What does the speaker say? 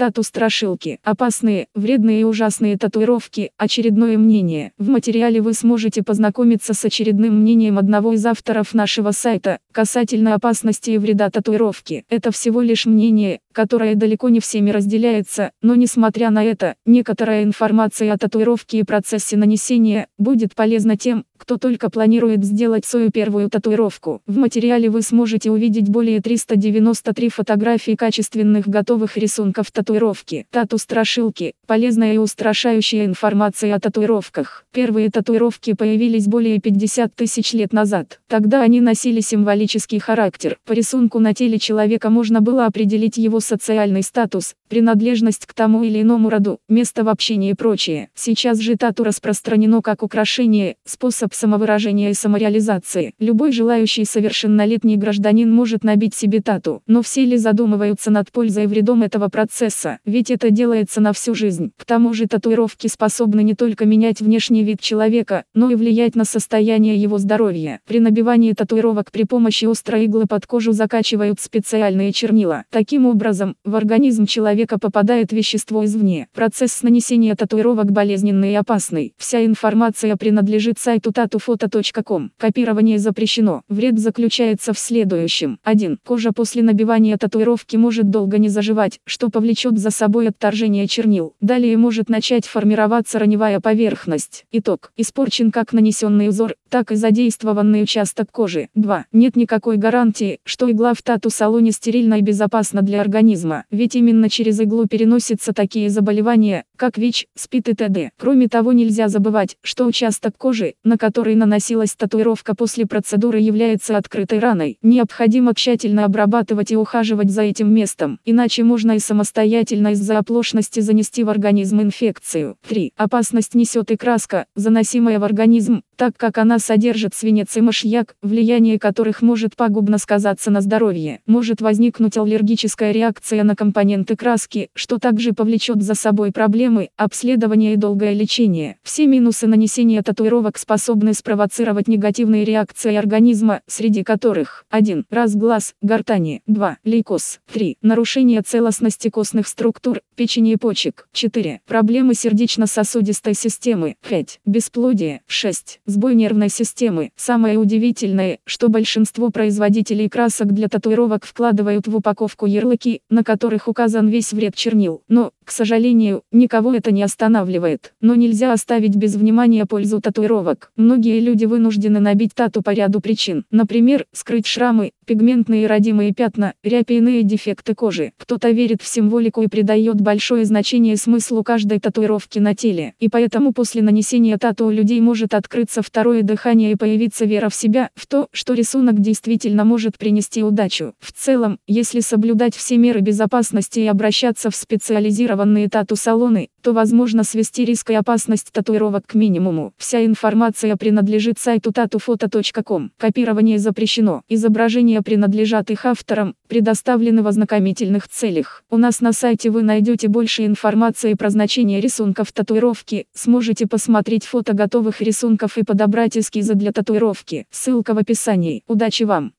Тату-страшилки. Опасные, вредные и ужасные татуировки. Очередное мнение. В материале вы сможете познакомиться с очередным мнением одного из авторов нашего сайта касательно опасности и вреда татуировки. Это всего лишь мнение, которое далеко не всеми разделяется, но несмотря на это, некоторая информация о татуировке и процессе нанесения будет полезна тем, кто только планирует сделать свою первую татуировку. В материале вы сможете увидеть более 393 фотографий качественных готовых рисунков татуировки. Тату-страшилки. Полезная и устрашающая информация о татуировках. Первые татуировки появились более 50 тысяч лет назад. Тогда они носили символический характер. По рисунку на теле человека можно было определить его социальный статус, принадлежность к тому или иному роду, место в общении и прочее. Сейчас же тату распространено как украшение, способ самовыражения и самореализации. Любой желающий совершеннолетний гражданин может набить себе тату. Но все ли задумываются над пользой и вредом этого процесса? Ведь это делается на всю жизнь. К тому же татуировки способны не только менять внешний вид человека, но и влиять на состояние его здоровья. При набивании татуировок при помощи острой иглы под кожу закачивают специальные чернила. Таким образом, в организм человека попадает вещество извне. Процесс нанесения татуировок болезненный и опасный. Вся информация принадлежит сайту tatufoto.com. Копирование запрещено. Вред заключается в следующем. 1. Кожа после набивания татуировки может долго не заживать, что повлечет за собой отторжение чернил. Далее может начать формироваться раневая поверхность. Итог. Испорчен как нанесенный узор, так и задействованный участок кожи. 2. Нет никакой гарантии, что игла в тату-салоне стерильна и безопасна для организма, ведь именно через иглу переносятся такие заболевания, как ВИЧ, СПИД и т.д. Кроме того, нельзя забывать, что участок кожи, на который наносилась татуировка после процедуры, является открытой раной. Необходимо тщательно обрабатывать и ухаживать за этим местом, иначе можно и самостоятельно из-за оплошности занести в организм инфекцию. 3. Опасность несет и краска, заносимая в организм, так как она содержит свинец и мышьяк, влияние которых может пагубно сказаться на здоровье. Может возникнуть аллергическая реакция на компоненты краски, что также повлечет за собой проблемы, обследование и долгое лечение. Все минусы нанесения татуировок способны спровоцировать негативные реакции организма, среди которых 1. Разглаз, гортани, 2. Лейкоз, 3. Нарушение целостности костных структур, печени и почек, 4. Проблемы сердечно-сосудистой системы, 5. Бесплодие, 6. Сбой нервной системы. Самое удивительное, что большинство производителей красок для татуировок вкладывают в упаковку ярлыки, на которых указан весь вред чернил. Но, к сожалению, никого это не останавливает. Но нельзя оставить без внимания пользу татуировок. Многие люди вынуждены набить тату по ряду причин. Например, скрыть шрамы, пигментные родимые пятна, рябь и иные дефекты кожи. Кто-то верит в символику и придает большое значение смыслу каждой татуировки на теле. И поэтому после нанесения тату у людей может открыться второе дыхание и появиться вера в себя, в то, что рисунок действительно может принести удачу. В целом, если соблюдать все меры безопасности и обращаться в специализированные тату-салоны, то возможно свести риск и опасность татуировок к минимуму. Вся информация принадлежит сайту tatufoto.com. Копирование запрещено. Изображения принадлежат их авторам, предоставлены в ознакомительных целях. У нас на сайте вы найдете больше информации про значение рисунков татуировки, сможете посмотреть фото готовых рисунков и подобрать эскизы для татуировки. Ссылка в описании. Удачи вам!